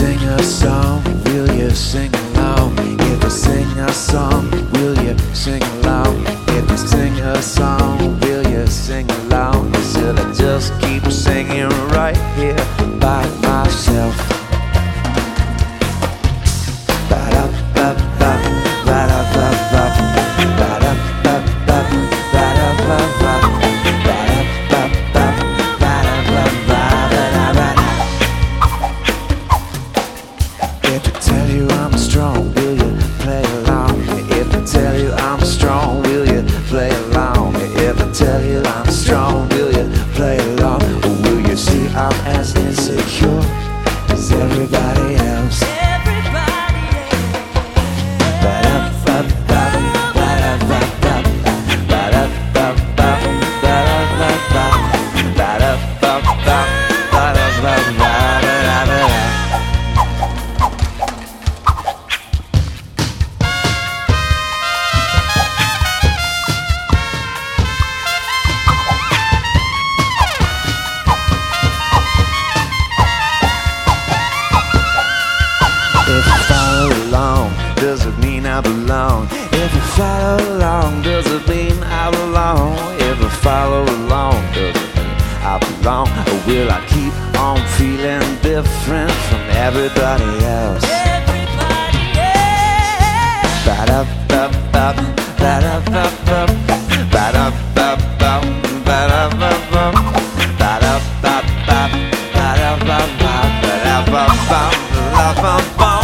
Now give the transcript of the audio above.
sing a song, will you sing along? If I sing a song, will you sing along? If I sing a song, will you sing along? Or should I just keep singing right here by myself? Ba-da-ba-ba, ba-da-ba-ba, ba-da-ba-ba, ba-da-ba-ba, ba-da-ba-ba, ba-da-ba-ba. If I tell you I'm strong, will you play along? If I tell you I'm strong, will you play along? If I tell you I'm strong, will you play along? Or will you see I'm as insecure as everybody else? If I follow along, does it mean I belong? If I follow along, does it mean I belong? If I follow along, does it mean I belong? Or will I keep on feeling different from everybody else? Ba-da-ba-ba, ba-da-ba-ba, ba-da-ba-ba, ba-da-ba-ba, ba-da-ba-ba, ba-da-ba-ba, ba-da-ba-ba, ba-da-ba-ba.